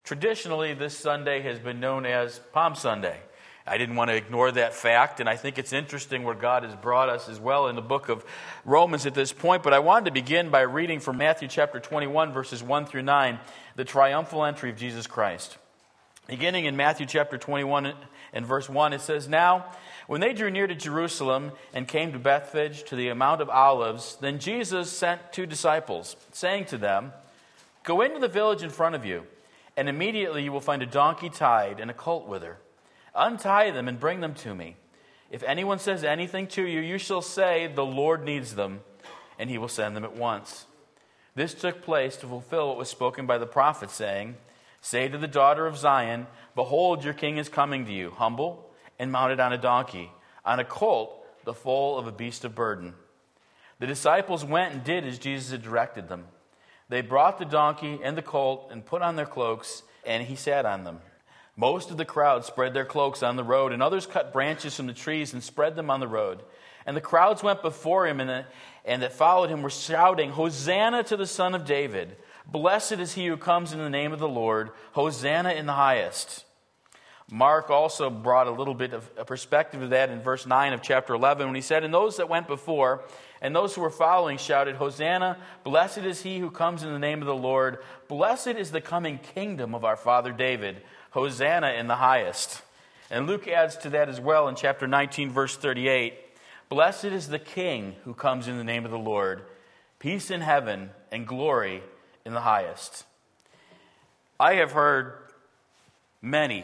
Traditionally, this Sunday has been known as Palm Sunday. I didn't want to ignore that fact, and I think it's interesting where God has brought us as well in the book of Romans at this point. But I wanted to begin by reading from Matthew chapter 21, verses 1 through 9, the triumphal entry of Jesus Christ. Beginning in Matthew chapter 21 and verse 1, it says, "Now, when they drew near to Jerusalem and came to Bethphage to the Mount of Olives, then Jesus sent 2 disciples, saying to them, 'Go into the village in front of you, and immediately you will find a donkey tied and a colt with her. Untie them and bring them to me. If anyone says anything to you, you shall say, the Lord needs them, and he will send them at once.' This took place to fulfill what was spoken by the prophet, saying, 'Say to the daughter of Zion, behold, your king is coming to you, humble and mounted on a donkey, on a colt, the foal of a beast of burden.' The disciples went and did as Jesus had directed them. They brought the donkey and the colt and put on their cloaks, and he sat on them. Most of the crowd spread their cloaks on the road, and others cut branches from the trees and spread them on the road. And the crowds went before him, and that followed him were shouting, 'Hosanna to the Son of David! Blessed is he who comes in the name of the Lord! Hosanna in the highest!'" Mark also brought a little bit of a perspective of that in verse 9 of chapter 11, when he said, "And those that went before and those who were following shouted, 'Hosanna! Blessed is he who comes in the name of the Lord! Blessed is the coming kingdom of our father David! Hosanna in the highest.'" And Luke adds to that as well in chapter 19, verse 38, "Blessed is the King who comes in the name of the Lord. Peace in heaven and glory in the highest." I have heard many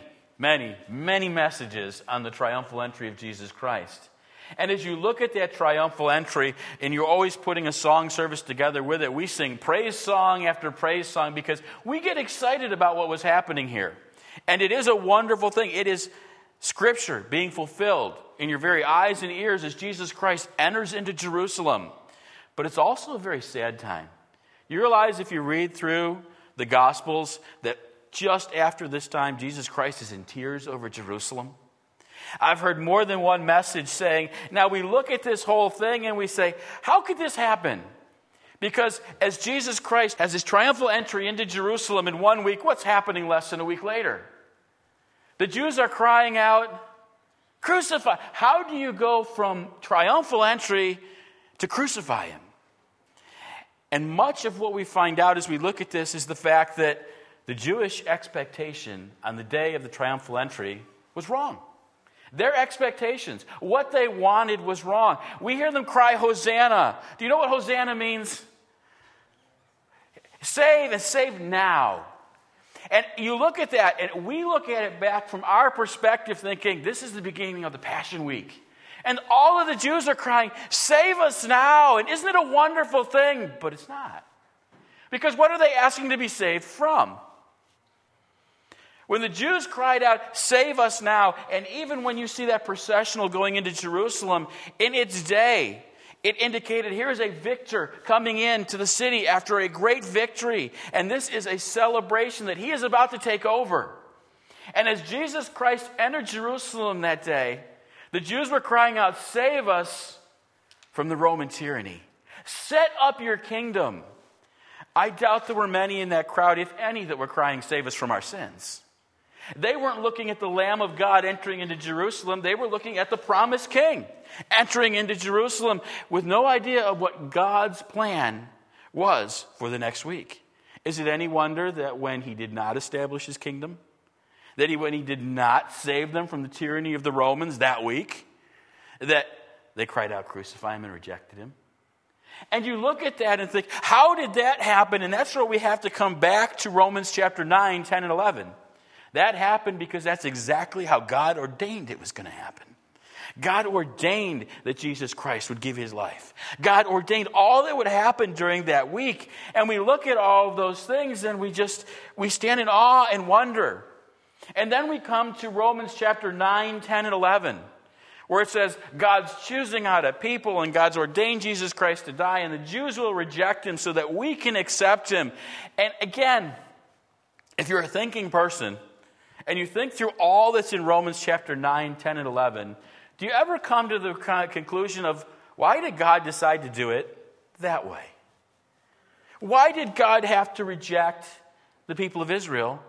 messages on the triumphal entry of Jesus Christ. And as you look at that triumphal entry, and you're always putting a song service together with it, we sing praise song after praise song because we get excited about what was happening here. And it is a wonderful thing. It is Scripture being fulfilled in your very eyes and ears as Jesus Christ enters into Jerusalem. But it's also a very sad time. You realize if you read through the Gospels that just after this time, Jesus Christ is in tears over Jerusalem. I've heard more than one message saying, now we look at this whole thing and we say, how could this happen? Because as Jesus Christ has his triumphal entry into Jerusalem in 1 week, what's happening less than a week later? The Jews are crying out, "Crucify." How do you go from triumphal entry to crucify him? And much of what we find out as we look at this is the fact that the Jewish expectation on the day of the triumphal entry was wrong. Their expectations, what they wanted was wrong. We hear them cry, "Hosanna." Do you know what Hosanna means? Save, and save now. And you look at that, and we look at it back from our perspective thinking, this is the beginning of the Passion Week. And all of the Jews are crying, "Save us now." And isn't it a wonderful thing? But it's not. Because what are they asking to be saved from? When the Jews cried out, "Save us now," and even when you see that processional going into Jerusalem, in its day, it indicated here is a victor coming into the city after a great victory. And this is a celebration that he is about to take over. And as Jesus Christ entered Jerusalem that day, the Jews were crying out, "Save us from the Roman tyranny. Set up your kingdom." I doubt there were many in that crowd, if any, that were crying, "Save us from our sins." They weren't looking at the Lamb of God entering into Jerusalem. They were looking at the promised king entering into Jerusalem with no idea of what God's plan was for the next week. Is it any wonder that when he did not establish his kingdom, when he did not save them from the tyranny of the Romans that week, that they cried out, "Crucify him," and rejected him? And you look at that and think, how did that happen? And that's where we have to come back to Romans chapter 9, 10, and 11. That happened because that's exactly how God ordained it was going to happen. God ordained that Jesus Christ would give his life. God ordained all that would happen during that week. And we look at all of those things and we stand in awe and wonder. And then we come to Romans chapter 9, 10, and 11, where it says God's choosing out a people and God's ordained Jesus Christ to die, and the Jews will reject him so that we can accept him. And again, if you're a thinking person, and you think through all that's in Romans chapter 9, 10, and 11, do you ever come to the conclusion of, why did God decide to do it that way? Why did God have to reject the people of Israel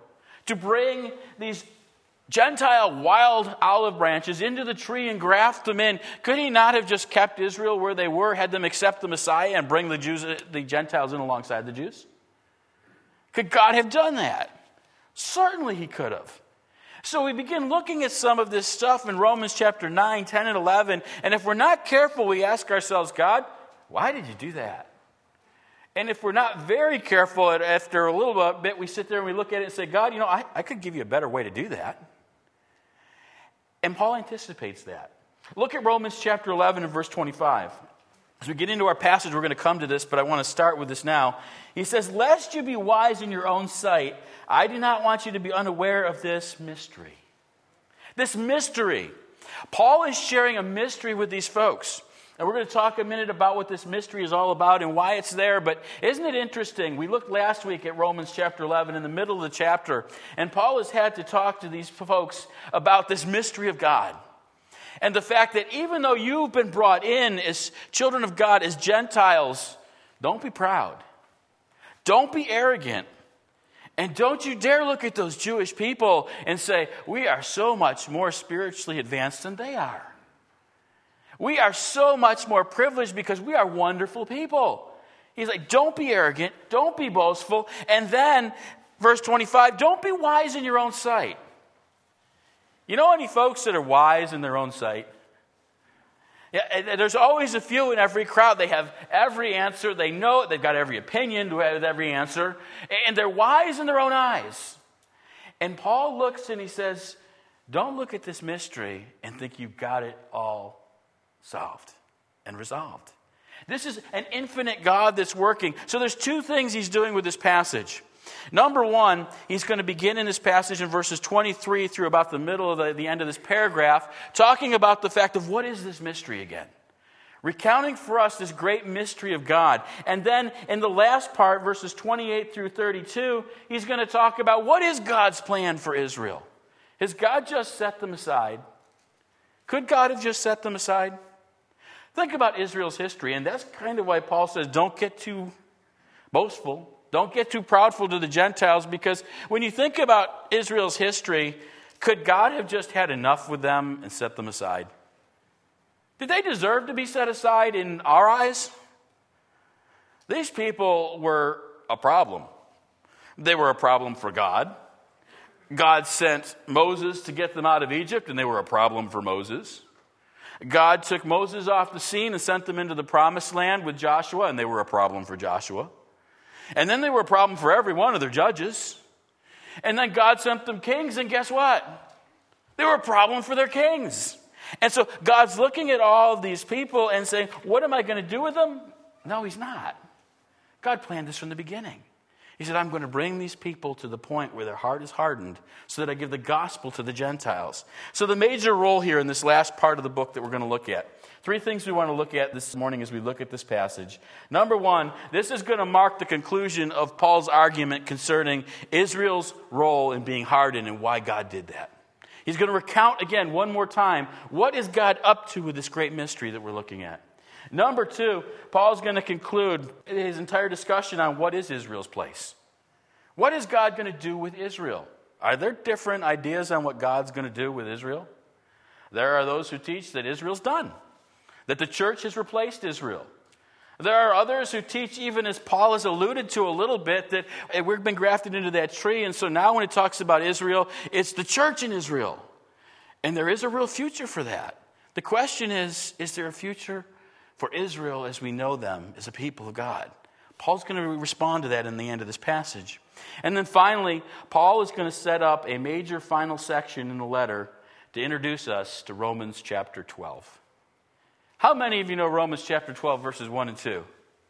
to bring these Gentile wild olive branches into the tree and graft them in? Could he not have just kept Israel where they were, had them accept the Messiah, and bring the Gentiles in alongside the Jews? Could God have done that? Certainly he could have. So we begin looking at some of this stuff in Romans chapter 9, 10, and 11. And if we're not careful, we ask ourselves, God, why did you do that? And if we're not very careful, after a little bit, we sit there and we look at it and say, God, I could give you a better way to do that. And Paul anticipates that. Look at Romans chapter 11 and verse 25. As we get into our passage, we're going to come to this, but I want to start with this now. He says, lest you be wise in your own sight, I do not want you to be unaware of this mystery. This mystery. Paul is sharing a mystery with these folks. And we're going to talk a minute about what this mystery is all about and why it's there. But isn't it interesting? We looked last week at Romans chapter 11 in the middle of the chapter. And Paul has had to talk to these folks about this mystery of God. And the fact that even though you've been brought in as children of God, as Gentiles, don't be proud. Don't be arrogant. And don't you dare look at those Jewish people and say, we are so much more spiritually advanced than they are. We are so much more privileged because we are wonderful people. He's like, don't be arrogant, don't be boastful. And then, verse 25, don't be wise in your own sight. You know any folks that are wise in their own sight? Yeah, there's always a few in every crowd. They have every answer. They know it. They've got every opinion with every answer. And they're wise in their own eyes. And Paul looks and he says, don't look at this mystery and think you've got it all solved and resolved. This is an infinite God that's working. So there's two things he's doing with this passage. Number one, he's going to begin in this passage in verses 23 through about the middle of the end of this paragraph, talking about the fact of what is this mystery again? Recounting for us this great mystery of God. And then in the last part, verses 28 through 32, he's going to talk about what is God's plan for Israel. Has God just set them aside? Could God have just set them aside? Think about Israel's history, and that's kind of why Paul says, don't get too boastful. Don't get too proudful to the Gentiles, because when you think about Israel's history, could God have just had enough with them and set them aside? Did they deserve to be set aside in our eyes? These people were a problem. They were a problem for God. God sent Moses to get them out of Egypt, and they were a problem for Moses. God took Moses off the scene and sent them into the promised land with Joshua, and they were a problem for Joshua. And then they were a problem for every one of their judges. And then God sent them kings, and guess what? They were a problem for their kings. And so God's looking at all of these people and saying, what am I going to do with them? No, he's not. God planned this from the beginning. He said, I'm going to bring these people to the point where their heart is hardened so that I give the gospel to the Gentiles. So the major role here in this last part of the book that we're going to look at. Three things we want to look at this morning as we look at this passage. Number one, this is going to mark the conclusion of Paul's argument concerning Israel's role in being hardened and why God did that. He's going to recount again one more time, what is God up to with this great mystery that we're looking at. Number two, Paul's going to conclude his entire discussion on what is Israel's place. What is God going to do with Israel? Are there different ideas on what God's going to do with Israel? There are those who teach that Israel's done, that the church has replaced Israel. There are others who teach, even as Paul has alluded to a little bit, that we've been grafted into that tree, and so now when it talks about Israel, it's the church in Israel. And there is a real future for that. The question is there a future for Israel as we know them as a people of God? Paul's going to respond to that in the end of this passage. And then finally, Paul is going to set up a major final section in the letter to introduce us to Romans chapter 12. How many of you know Romans chapter 12, verses 1 and 2?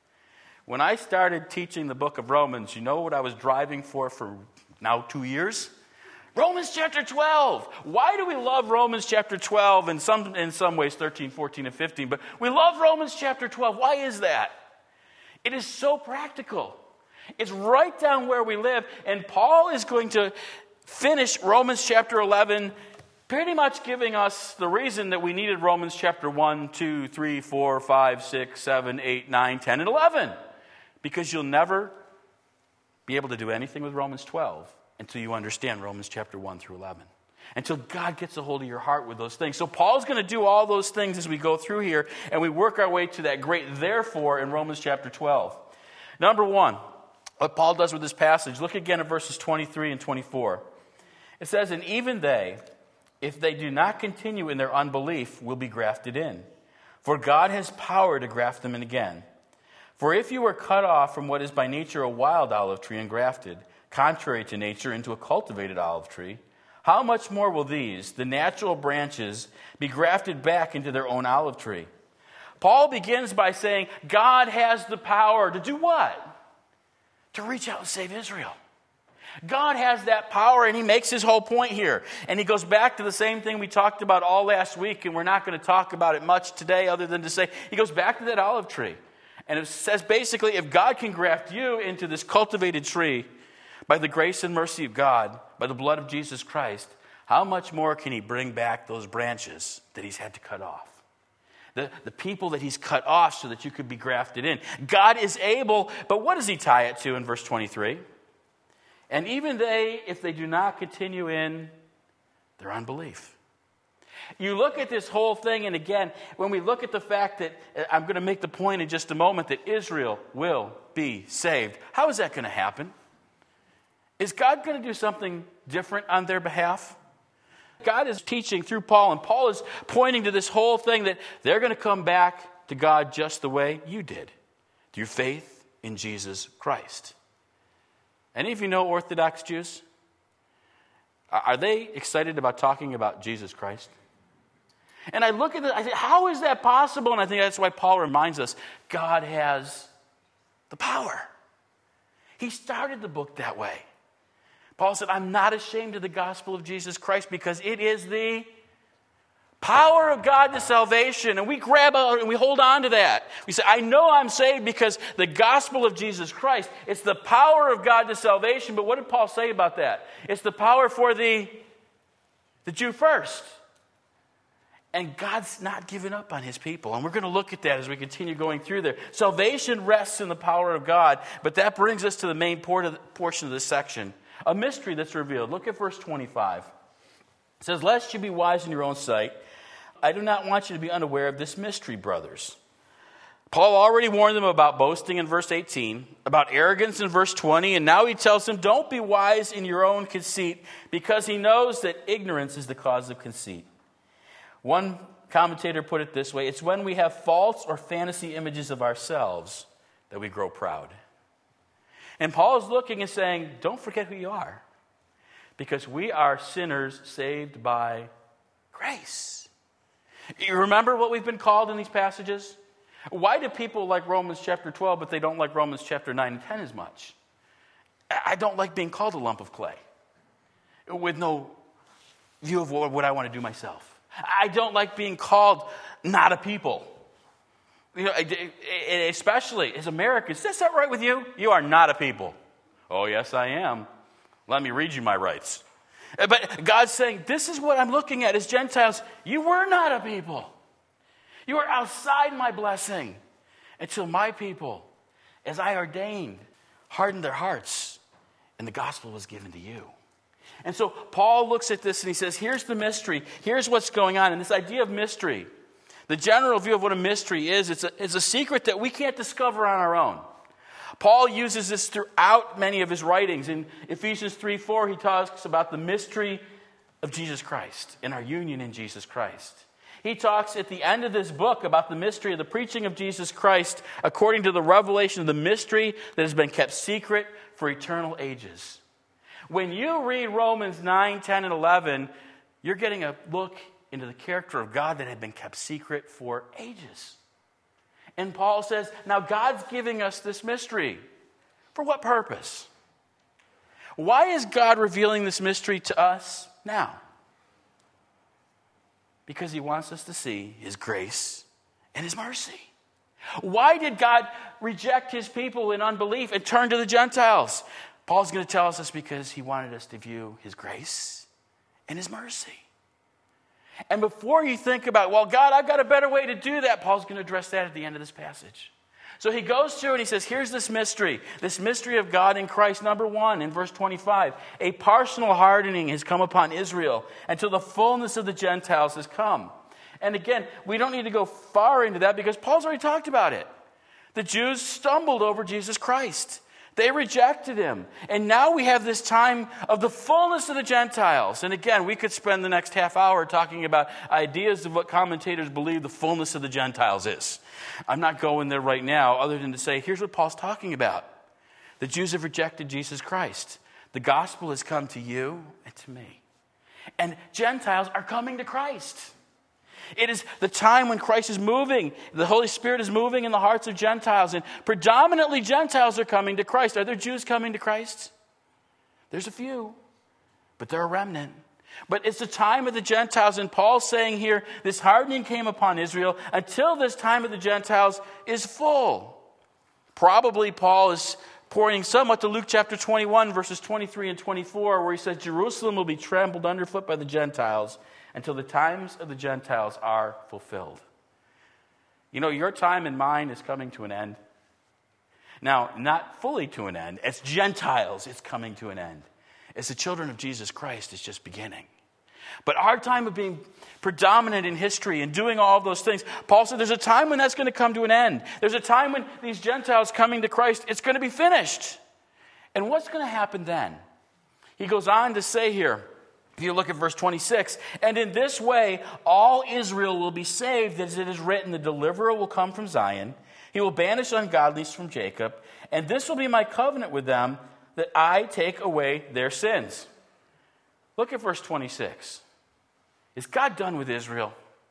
When I started teaching the book of Romans, you know what I was driving for now 2 years? Romans chapter 12. Why do we love Romans chapter 12 and in some ways 13, 14, and 15? But we love Romans chapter 12. Why is that? It is so practical. It's right down where we live. And Paul is going to finish Romans chapter 11 pretty much giving us the reason that we needed Romans chapter 1, 2, 3, 4, 5, 6, 7, 8, 9, 10, and 11. Because you'll never be able to do anything with Romans 12 until you understand Romans chapter 1 through 11. Until God gets a hold of your heart with those things. So Paul's going to do all those things as we go through here, and we work our way to that great therefore in Romans chapter 12. Number one, what Paul does with this passage, look again at verses 23 and 24. It says, and even they, if they do not continue in their unbelief, will be grafted in. For God has power to graft them in again. For if you were cut off from what is by nature a wild olive tree and grafted, contrary to nature, into a cultivated olive tree, how much more will these, the natural branches, be grafted back into their own olive tree? Paul begins by saying, God has the power to do what? To reach out and save Israel. God has that power, and he makes his whole point here. And he goes back to the same thing we talked about all last week, and we're not going to talk about it much today other than to say, he goes back to that olive tree. And it says basically, if God can graft you into this cultivated tree by the grace and mercy of God, by the blood of Jesus Christ, how much more can he bring back those branches that he's had to cut off? The people that he's cut off so that you could be grafted in. God is able, but what does he tie it to in verse 23? And even they, if they do not continue in their unbelief. You look at this whole thing, and again, when we look at the fact that, I'm going to make the point in just a moment, that Israel will be saved. How is that going to happen? Is God going to do something different on their behalf? God is teaching through Paul, and Paul is pointing to this whole thing that they're going to come back to God just the way you did, through faith in Jesus Christ. Any of you know Orthodox Jews? Are they excited about talking about Jesus Christ? And I look at it, I say, how is that possible? And I think that's why Paul reminds us, God has the power. He started the book that way. Paul said, I'm not ashamed of the gospel of Jesus Christ because it is the power of God to salvation. And we grab out and we hold on to that. We say, I know I'm saved because the gospel of Jesus Christ, it's the power of God to salvation. But what did Paul say about that? It's the power for the Jew first. And God's not given up on his people. And we're going to look at that as we continue going through there. Salvation rests in the power of God. But that brings us to the main portion of this section. A mystery that's revealed. Look at verse 25. It says, lest you be wise in your own sight, I do not want you to be unaware of this mystery, brothers. Paul already warned them about boasting in verse 18, about arrogance in verse 20, and now he tells them, don't be wise in your own conceit, because he knows that ignorance is the cause of conceit. One commentator put it this way, it's when we have false or fantasy images of ourselves that we grow proud. And Paul is looking and saying, don't forget who you are. Because we are sinners saved by grace. You remember what we've been called in these passages? Why do people like Romans chapter 12, but they don't like Romans chapter 9 and 10 as much? I don't like being called a lump of clay with no view of what I want to do myself. I don't like being called not a people. You know, especially as Americans, is that right with you? You are not a people. Oh, yes, I am. Let me read you my rights. But God's saying, this is what I'm looking at as Gentiles. You were not a people. You were outside my blessing until my people, as I ordained, hardened their hearts, and the gospel was given to you. And so Paul looks at this and he says, here's the mystery. Here's what's going on. And this idea of mystery, the general view of what a mystery is, it's a secret that we can't discover on our own. Paul uses this throughout many of his writings. In Ephesians 3:4, he talks about the mystery of Jesus Christ and our union in Jesus Christ. He talks at the end of this book about the mystery of the preaching of Jesus Christ according to the revelation of the mystery that has been kept secret for eternal ages. When you read Romans 9, 10, and 11, you're getting a look into the character of God that had been kept secret for ages. And Paul says, now God's giving us this mystery. For what purpose? Why is God revealing this mystery to us now? Because he wants us to see his grace and his mercy. Why did God reject his people in unbelief and turn to the Gentiles? Paul's going to tell us this because he wanted us to view his grace and his mercy. And before you think about, well, God, I've got a better way to do that, Paul's going to address that at the end of this passage. So he goes through and he says, here's this mystery of God in Christ. Number one, in verse 25, a partial hardening has come upon Israel until the fullness of the Gentiles has come. And again, we don't need to go far into that because Paul's already talked about it. The Jews stumbled over Jesus Christ. They rejected him. And now we have this time of the fullness of the Gentiles. And again, we could spend the next half hour talking about ideas of what commentators believe the fullness of the Gentiles is. I'm not going there right now other than to say, here's what Paul's talking about. The Jews have rejected Jesus Christ. The gospel has come to you and to me. And Gentiles are coming to Christ. It is the time when Christ is moving. The Holy Spirit is moving in the hearts of Gentiles. And predominantly Gentiles are coming to Christ. Are there Jews coming to Christ? There's a few. But they're a remnant. But it's the time of the Gentiles. And Paul's saying here, this hardening came upon Israel until this time of the Gentiles is full. Probably Paul is pointing somewhat to Luke chapter 21, verses 23 and 24, where he says, Jerusalem will be trampled underfoot by the Gentiles until the times of the Gentiles are fulfilled. You know, your time and mine is coming to an end. Now, not fully to an end. As Gentiles, it's coming to an end. As the children of Jesus Christ, it's just beginning. But our time of being predominant in history and doing all of those things, Paul said there's a time when that's going to come to an end. There's a time when these Gentiles coming to Christ, it's going to be finished. And what's going to happen then? He goes on to say here, if you look at verse 26, and in this way all Israel will be saved, as it is written, the deliverer will come from Zion. He will banish ungodliness from Jacob, and this will be my covenant with them, that I take away their sins. Look at verse 26. Is God done with Israel?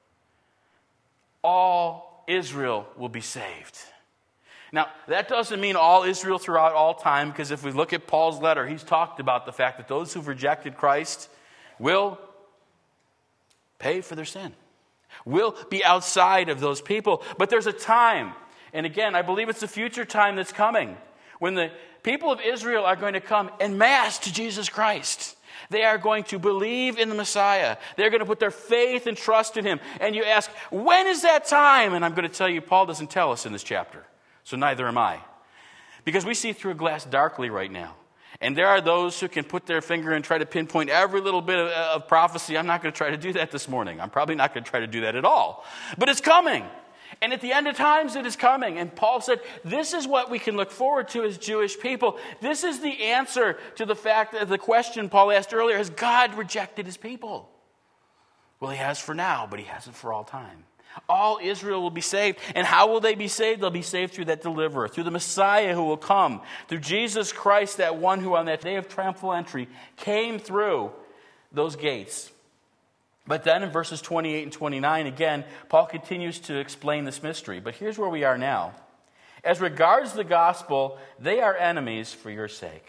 All Israel will be saved. Now, that doesn't mean all Israel throughout all time, because if we look at Paul's letter, he's talked about the fact that those who've rejected Christ will pay for their sin, will be outside of those people. But there's a time, and again, I believe it's the future time that's coming, when the people of Israel are going to come en masse to Jesus Christ. They are going to believe in the Messiah. They're going to put their faith and trust in him. And you ask, when is that time? And I'm going to tell you, Paul doesn't tell us in this chapter. So neither am I. Because we see through a glass darkly right now. And there are those who can put their finger and try to pinpoint every little bit of prophecy. I'm not going to try to do that this morning. I'm probably not going to try to do that at all. But it's coming. And at the end of times, it is coming. And Paul said, this is what we can look forward to as Jewish people. This is the answer to the fact that the question Paul asked earlier, has God rejected his people? Well, he has for now, but he hasn't for all time. All Israel will be saved. And how will they be saved? They'll be saved through that deliverer, through the Messiah who will come, through Jesus Christ, that one who on that day of triumphal entry came through those gates. But then in verses 28 and 29, again, Paul continues to explain this mystery. But here's where we are now. As regards the gospel, they are enemies for your sake.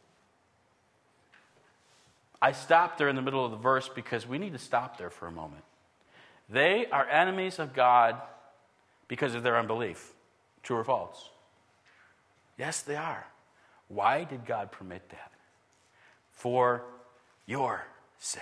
I stopped there in the middle of the verse because we need to stop there for a moment. They are enemies of God because of their unbelief. True or false? Yes, they are. Why did God permit that? For your sake.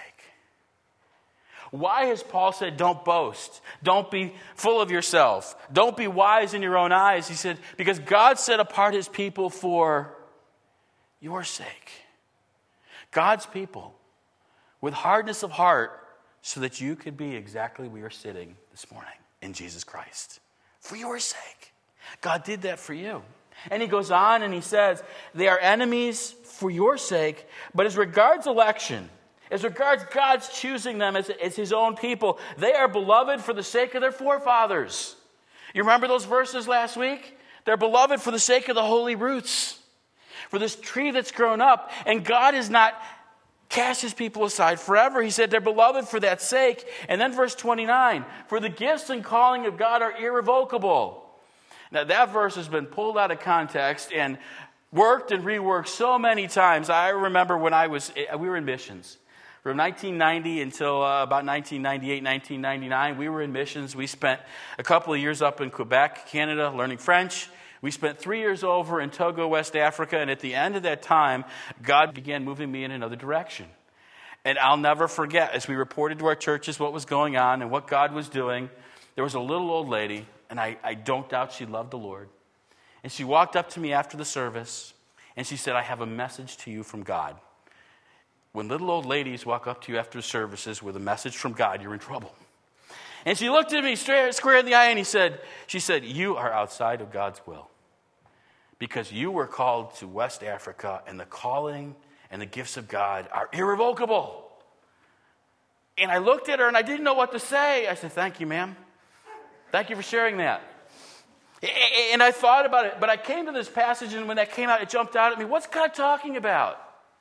Why has Paul said, don't boast? Don't be full of yourself. Don't be wise in your own eyes. He said, because God set apart his people for your sake. God's people with hardness of heart so that you could be exactly where you're sitting this morning in Jesus Christ. For your sake. God did that for you. And he goes on and he says, they are enemies for your sake, but as regards election, as regards God's choosing them as his own people, they are beloved for the sake of their forefathers. You remember those verses last week? They're beloved for the sake of the holy roots, for this tree that's grown up. And God has not cast his people aside forever. He said they're beloved for that sake. And then verse 29, for the gifts and calling of God are irrevocable. Now that verse has been pulled out of context and worked and reworked so many times. I remember when we were in missions. From 1990 until about 1998, 1999, we were in missions. We spent a couple of years up in Quebec, Canada, learning French. We spent 3 years over in Togo, West Africa, and at the end of that time, God began moving me in another direction. And I'll never forget, as we reported to our churches what was going on and what God was doing, there was a little old lady, and I don't doubt she loved the Lord. And she walked up to me after the service, and she said, I have a message to you from God. When little old ladies walk up to you after the services with a message from God, you're in trouble. And she looked at me square in the eye, and she said, you are outside of God's will. Because you were called to West Africa, and the calling and the gifts of God are irrevocable. And I looked at her, and I didn't know what to say. I said, thank you, ma'am. Thank you for sharing that. And I thought about it, but I came to this passage, and when that came out, it jumped out at me. What's God talking about?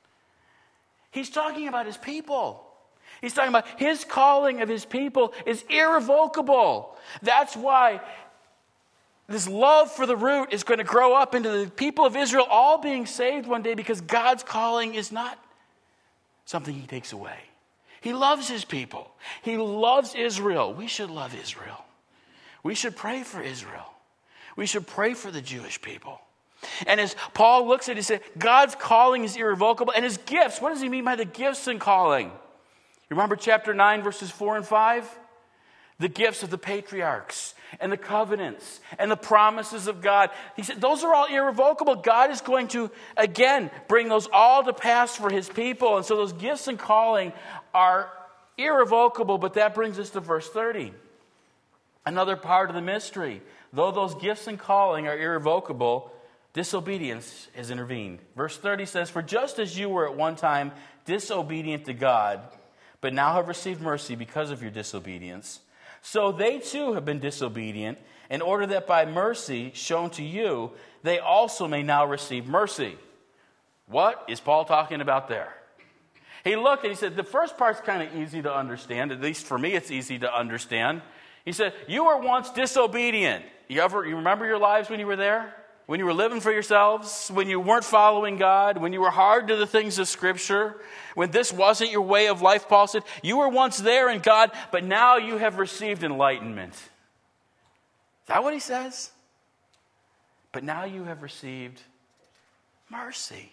He's talking about his people. He's talking about his calling of his people is irrevocable. That's why this love for the root is going to grow up into the people of Israel all being saved one day, because God's calling is not something he takes away. He loves his people. He loves Israel. We should love Israel. We should pray for Israel. We should pray for the Jewish people. And as Paul looks at it, he said, God's calling is irrevocable. And his gifts, what does he mean by the gifts and calling? You remember chapter 9, verses 4 and 5? The gifts of the patriarchs and the covenants and the promises of God. He said, those are all irrevocable. God is going to, again, bring those all to pass for his people. And so those gifts and calling are irrevocable. But that brings us to verse 30. Another part of the mystery. Though those gifts and calling are irrevocable, disobedience has intervened. Verse 30 says, for just as you were at one time disobedient to God, but now have received mercy because of your disobedience, so they too have been disobedient, in order that by mercy shown to you, they also may now receive mercy. What is Paul talking about there? He looked and he said, the first part's kind of easy to understand. At least for me, it's easy to understand. He said, you were once disobedient. You remember your lives when you were there? When you were living for yourselves? When you weren't following God? When you were hard to the things of Scripture? When this wasn't your way of life, Paul said, you were once there in God, but now you have received enlightenment. Is that what he says? But now you have received mercy.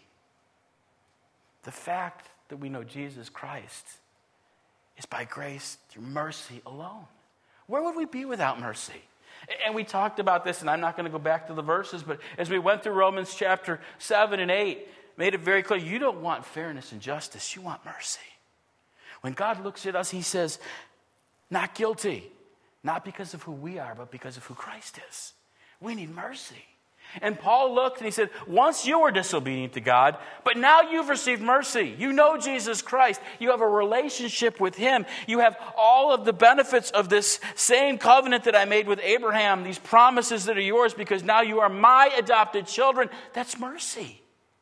The fact that we know Jesus Christ is by grace through mercy alone. Where would we be without mercy? And we talked about this, and I'm not going to go back to the verses, but as we went through Romans chapter 7 and 8, made it very clear, you don't want fairness and justice, you want mercy. When God looks at us, he says, not guilty, not because of who we are, but because of who Christ is. We need mercy. And Paul looked and he said, once you were disobedient to God, but now you've received mercy. You know Jesus Christ. You have a relationship with him. You have all of the benefits of this same covenant that I made with Abraham, these promises that are yours, because now you are my adopted children. That's mercy.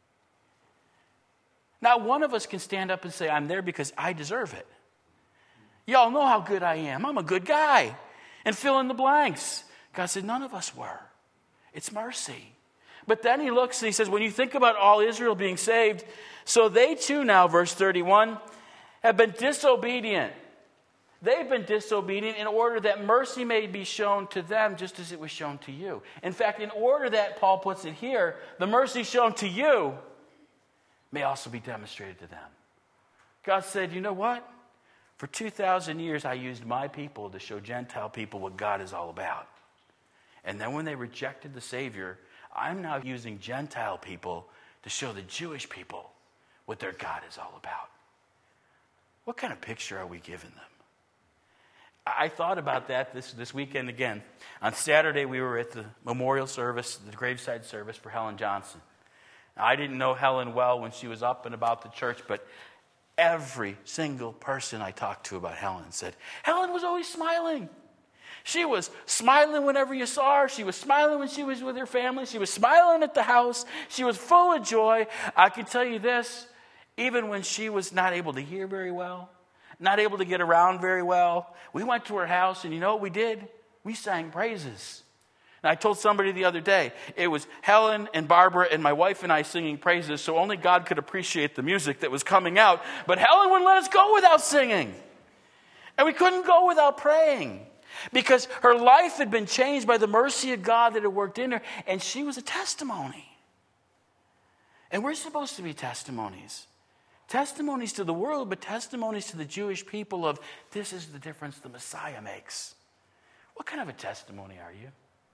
Not one of us can stand up and say, I'm there because I deserve it. Y'all know how good I am. I'm a good guy. And fill in the blanks. God said, none of us were. It's mercy. But then he looks and he says, when you think about all Israel being saved, so they too now, verse 31, have been disobedient. They've been disobedient in order that mercy may be shown to them just as it was shown to you. In fact, in order that, Paul puts it here, the mercy shown to you may also be demonstrated to them. God said, you know what? For 2,000 years I used my people to show Gentile people what God is all about. And then when they rejected the Savior, I'm now using Gentile people to show the Jewish people what their God is all about. What kind of picture are we giving them? I thought about that this weekend again. On Saturday, we were at the memorial service, the graveside service for Helen Johnson. Now, I didn't know Helen well when she was up and about the church, but every single person I talked to about Helen said, Helen was always smiling. She was smiling whenever you saw her. She was smiling when she was with her family. She was smiling at the house. She was full of joy. I can tell you this, even when she was not able to hear very well, not able to get around very well, we went to her house, and you know what we did? We sang praises. And I told somebody the other day, it was Helen and Barbara and my wife and I singing praises, so only God could appreciate the music that was coming out. But Helen wouldn't let us go without singing. And we couldn't go without praying. Because her life had been changed by the mercy of God that had worked in her, and she was a testimony. And we're supposed to be testimonies. Testimonies to the world, but testimonies to the Jewish people of this is the difference the Messiah makes. What kind of a testimony are you?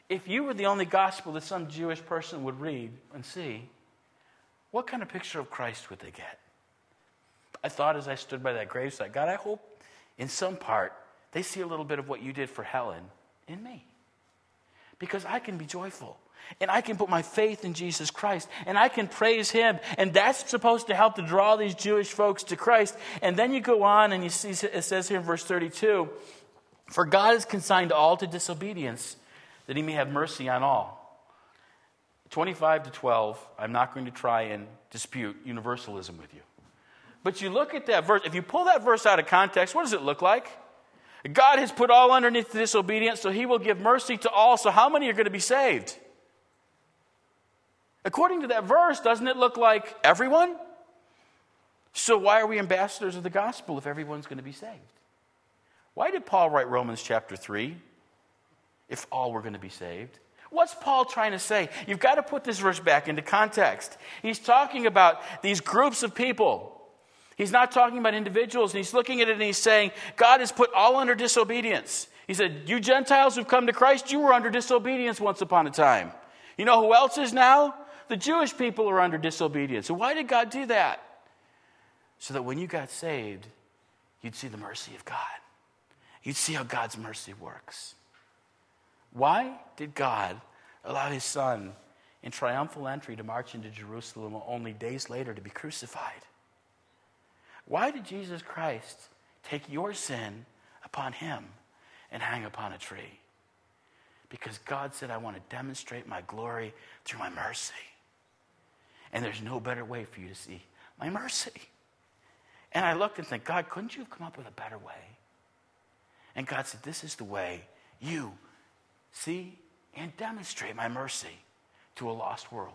If you were the only gospel that some Jewish person would read and see, what kind of picture of Christ would they get? I thought as I stood by that gravesite, God, I hope in some part they see a little bit of what you did for Helen in me. Because I can be joyful. And I can put my faith in Jesus Christ. And I can praise him. And that's supposed to help to draw these Jewish folks to Christ. And then you go on and you see it says here in verse 32, for God has consigned all to disobedience, that he may have mercy on all. 25-12, I'm not going to try and dispute universalism with you. But you look at that verse, if you pull that verse out of context, what does it look like? God has put all underneath the disobedience, so he will give mercy to all. So how many are going to be saved? According to that verse, doesn't it look like everyone? So why are we ambassadors of the gospel if everyone's going to be saved? Why did Paul write Romans chapter 3 if all were going to be saved? What's Paul trying to say? You've got to put this verse back into context. He's talking about these groups of people. He's not talking about individuals, and he's looking at it and he's saying, God has put all under disobedience. He said, you Gentiles who've come to Christ, you were under disobedience once upon a time. You know who else is now? The Jewish people are under disobedience. So why did God do that? So that when you got saved, you'd see the mercy of God. You'd see how God's mercy works. Why did God allow his son in triumphal entry to march into Jerusalem only days later to be crucified? Why did Jesus Christ take your sin upon him and hang upon a tree? Because God said, I want to demonstrate my glory through my mercy. And there's no better way for you to see my mercy. And I looked and think, God, couldn't you have come up with a better way? And God said, this is the way you see and demonstrate my mercy to a lost world.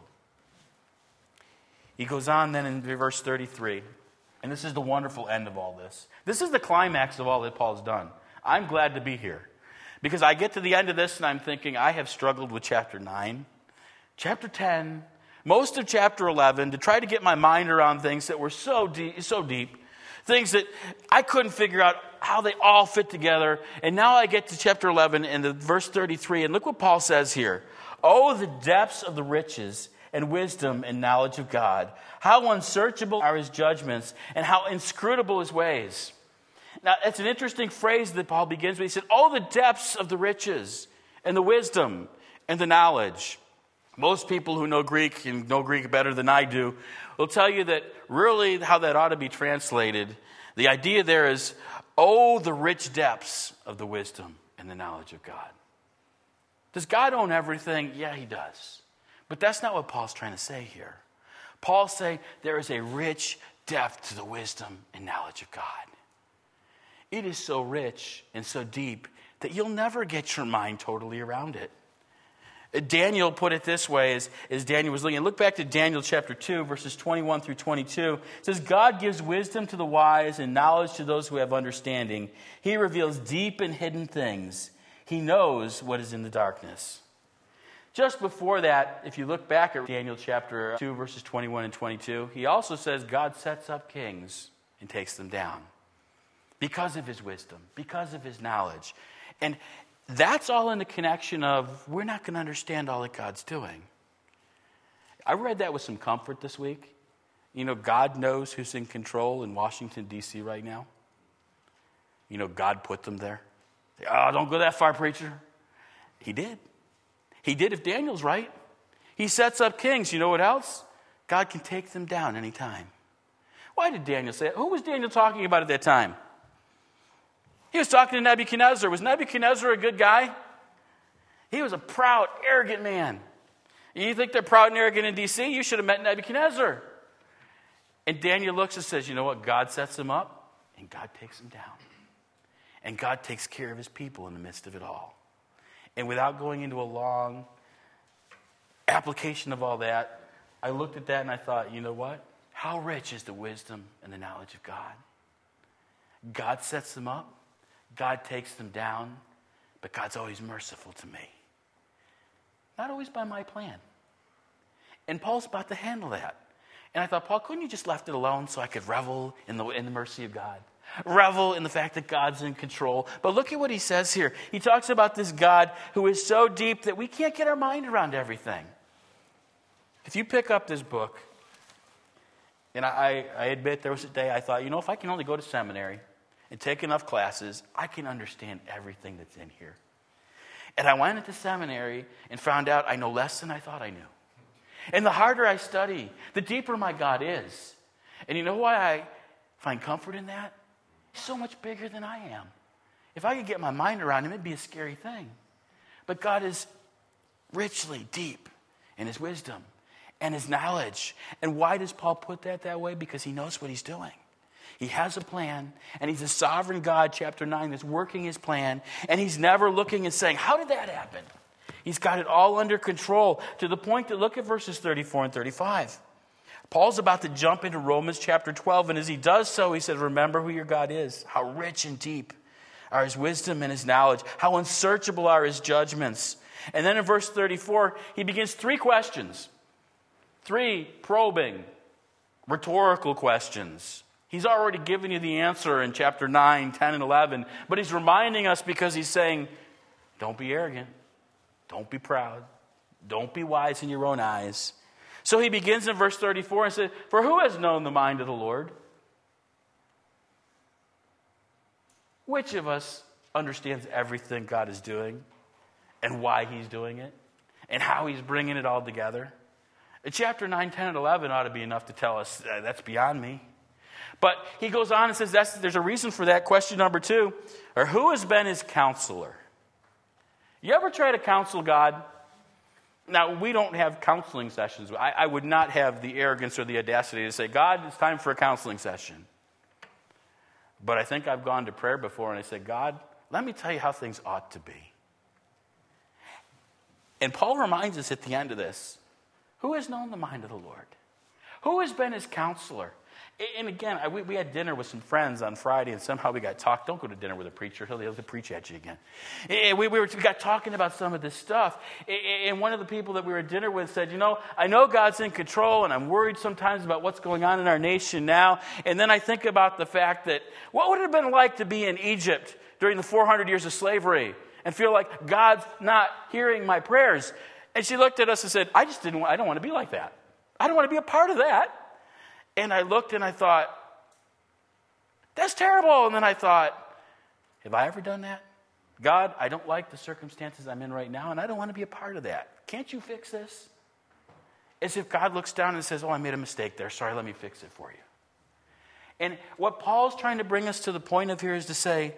He goes on then in verse 33. And this is the wonderful end of all this. This is the climax of all that Paul's done. I'm glad to be here. Because I get to the end of this and I'm thinking, I have struggled with chapter 9, chapter 10, most of chapter 11 to try to get my mind around things that were so deep, things that I couldn't figure out how they all fit together. And now I get to chapter 11 and the verse 33, and look what Paul says here. Oh, the depths of the riches and wisdom and knowledge of God. How unsearchable are his judgments and how inscrutable his ways. Now, it's an interesting phrase that Paul begins with. He said, oh, the depths of the riches and the wisdom and the knowledge. Most people who know Greek and know Greek better than I do will tell you that really how that ought to be translated. The idea there is, oh, the rich depths of the wisdom and the knowledge of God. Does God own everything? Yeah, he does. But that's not what Paul's trying to say here. Paul's saying there is a rich depth to the wisdom and knowledge of God. It is so rich and so deep that you'll never get your mind totally around it. Daniel put it this way as Daniel was looking. Look back to Daniel chapter 2, verses 21 through 22. It says, God gives wisdom to the wise and knowledge to those who have understanding. He reveals deep and hidden things. He knows what is in the darkness. Just before that, if you look back at Daniel chapter 2, verses 21 and 22, he also says God sets up kings and takes them down because of his wisdom, because of his knowledge. And that's all in the connection of we're not going to understand all that God's doing. I read that with some comfort this week. You know, God knows who's in control in Washington, D.C. right now. You know, God put them there. Oh, don't go that far, preacher. He did. He did if Daniel's right. He sets up kings. You know what else? God can take them down anytime. Why did Daniel say it? Who was Daniel talking about at that time? He was talking to Nebuchadnezzar. Was Nebuchadnezzar a good guy? He was a proud, arrogant man. You think they're proud and arrogant in D.C.? You should have met Nebuchadnezzar. And Daniel looks and says, you know what? God sets him up and God takes him down. And God takes care of his people in the midst of it all. And without going into a long application of all that, I looked at that and I thought, you know what? How rich is the wisdom and the knowledge of God? God sets them up. God takes them down. But God's always merciful to me. Not always by my plan. And Paul's about to handle that. And I thought, Paul, couldn't you just left it alone so I could revel in the mercy of God? Revel in the fact that God's in control. But look at what he says here. He talks about this God who is so deep that we can't get our mind around everything. If you pick up this book, and I admit there was a day I thought, if I can only go to seminary and take enough classes, I can understand everything that's in here. And I went into seminary and found out I know less than I thought I knew. And the harder I study, the deeper my God is. And you know why I find comfort in that? He's so much bigger than I am. If I could get my mind around him, it'd be a scary thing. But God is richly deep in his wisdom and his knowledge. And why does Paul put that way? Because he knows what he's doing. He has a plan, and he's a sovereign God, chapter 9, that's working his plan, and he's never looking and saying, how did that happen? He's got it all under control, to the point that look at verses 34 and 35. Paul's about to jump into Romans chapter 12, and as he does so, he says, remember who your God is, how rich and deep are his wisdom and his knowledge, how unsearchable are his judgments. And then in verse 34, he begins 3 questions, 3 probing, rhetorical questions. He's already given you the answer in chapter 9, 10, and 11, but he's reminding us because he's saying, don't be arrogant, don't be proud, don't be wise in your own eyes. So he begins in verse 34 and says, for who has known the mind of the Lord? Which of us understands everything God is doing and why he's doing it and how he's bringing it all together? Chapter 9, 10, and 11 ought to be enough to tell us that's beyond me. But he goes on and says there's a reason for that. Question number 2, or who has been his counselor? You ever try to counsel God? Now, we don't have counseling sessions. I would not have the arrogance or the audacity to say, God, it's time for a counseling session. But I think I've gone to prayer before and I said, God, let me tell you how things ought to be. And Paul reminds us at the end of this, who has known the mind of the Lord? Who has been his counselor? And again, we had dinner with some friends on Friday, and somehow we got talked. Don't go to dinner with a preacher; he'll preach at you again. And we got talking about some of this stuff. And one of the people that we were at dinner with said, I know God's in control, and I'm worried sometimes about what's going on in our nation now. And then I think about the fact that what would it have been like to be in Egypt during the 400 years of slavery and feel like God's not hearing my prayers? And she looked at us and said, I don't want to be like that. I don't want to be a part of that. And I looked and I thought, that's terrible. And then I thought, have I ever done that? God, I don't like the circumstances I'm in right now, and I don't want to be a part of that. Can't you fix this? As if God looks down and says, I made a mistake there. Sorry, let me fix it for you. And what Paul's trying to bring us to the point of here is to say,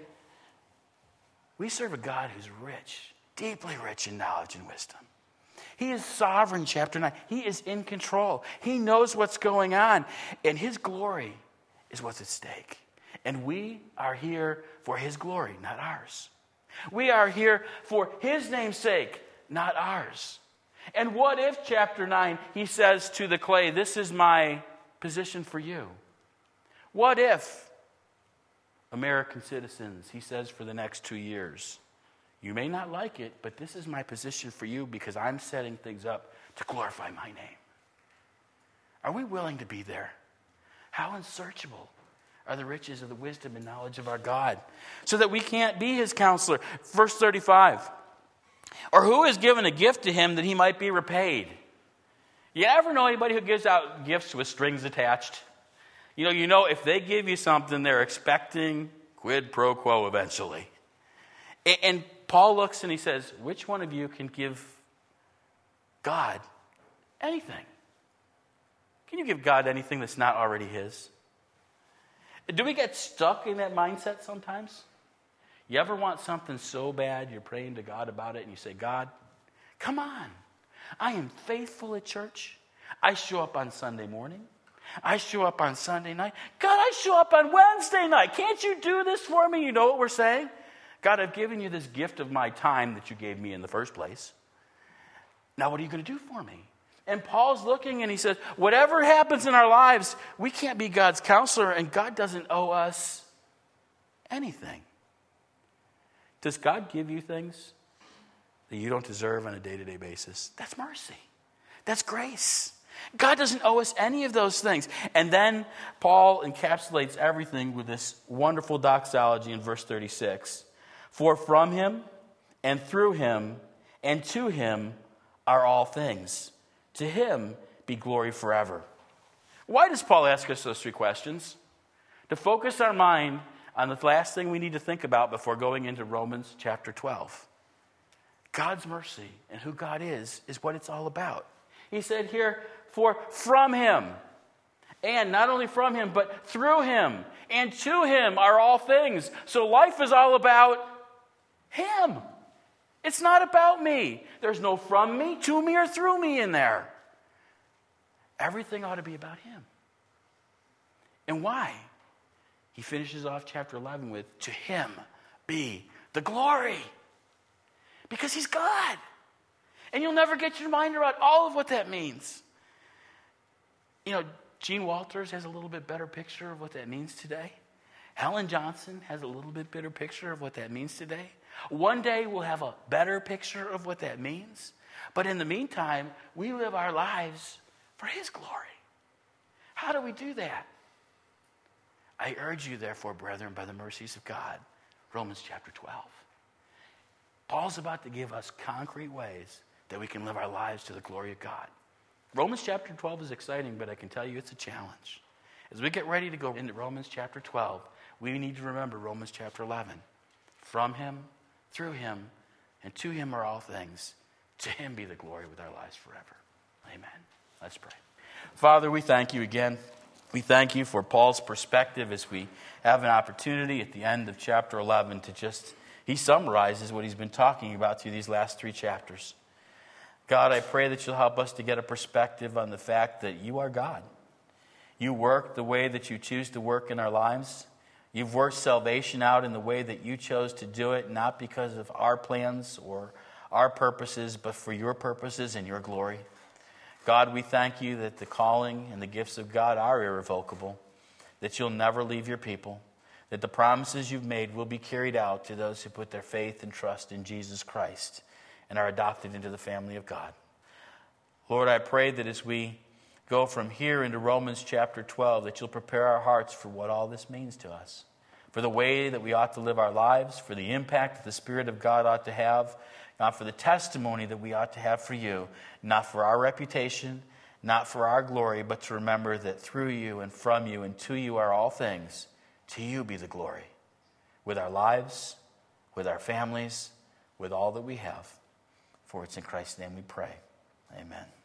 we serve a God who's rich, deeply rich in knowledge and wisdom. He is sovereign, chapter 9. He is in control. He knows what's going on. And his glory is what's at stake. And we are here for his glory, not ours. We are here for his name's sake, not ours. And what if, chapter 9, he says to the clay, this is my position for you? What if, American citizens, he says for the next 2 years, you may not like it, but this is my position for you because I'm setting things up to glorify my name. Are we willing to be there? How unsearchable are the riches of the wisdom and knowledge of our God, so that we can't be his counselor. Verse 35. Or who has given a gift to him that he might be repaid? You ever know anybody who gives out gifts with strings attached? You know if they give you something, they're expecting quid pro quo eventually. And Paul looks and he says, which one of you can give God anything? Can you give God anything that's not already his? Do we get stuck in that mindset sometimes? You ever want something so bad, you're praying to God about it, and you say, God, come on. I am faithful at church. I show up on Sunday morning. I show up on Sunday night. God, I show up on Wednesday night. Can't you do this for me? You know what we're saying? God, I've given you this gift of my time that you gave me in the first place. Now what are you going to do for me? And Paul's looking and he says, whatever happens in our lives, we can't be God's counselor, and God doesn't owe us anything. Does God give you things that you don't deserve on a day-to-day basis? That's mercy. That's grace. God doesn't owe us any of those things. And then Paul encapsulates everything with this wonderful doxology in verse 36. For from him and through him and to him are all things. To him be glory forever. Why does Paul ask us those three questions? To focus our mind on the last thing we need to think about before going into Romans chapter 12. God's mercy and who God is what it's all about. He said here, for from him, and not only from him, but through him, and to him are all things. So life is all about him. It's not about me. There's no from me, to me, or through me in there. Everything ought to be about him. And why? He finishes off chapter 11 with, to him be the glory. Because he's God. And you'll never get your mind around all of what that means. You know, Gene Walters has a little bit better picture of what that means today. Helen Johnson has a little bit better picture of what that means today. One day we'll have a better picture of what that means. But in the meantime, we live our lives for his glory. How do we do that? I urge you, therefore, brethren, by the mercies of God, Romans chapter 12. Paul's about to give us concrete ways that we can live our lives to the glory of God. Romans chapter 12 is exciting, but I can tell you it's a challenge. As we get ready to go into Romans chapter 12, we need to remember Romans chapter 11. From him, through him, and to him are all things. To him be the glory with our lives forever. Amen. Let's pray. Father, we thank you again. We thank you for Paul's perspective as we have an opportunity at the end of chapter 11 to he summarizes what he's been talking about through these last three chapters. God, I pray that you'll help us to get a perspective on the fact that you are God. You work the way that you choose to work in our lives. You've worked salvation out in the way that you chose to do it, not because of our plans or our purposes, but for your purposes and your glory. God, we thank you that the calling and the gifts of God are irrevocable, that you'll never leave your people, that the promises you've made will be carried out to those who put their faith and trust in Jesus Christ and are adopted into the family of God. Lord, I pray that as we go from here into Romans chapter 12, that you'll prepare our hearts for what all this means to us, for the way that we ought to live our lives, for the impact that the Spirit of God ought to have, not for the testimony that we ought to have for you, not for our reputation, not for our glory, but to remember that through you and from you and to you are all things. To you be the glory, with our lives, with our families, with all that we have. For it's in Christ's name we pray. Amen.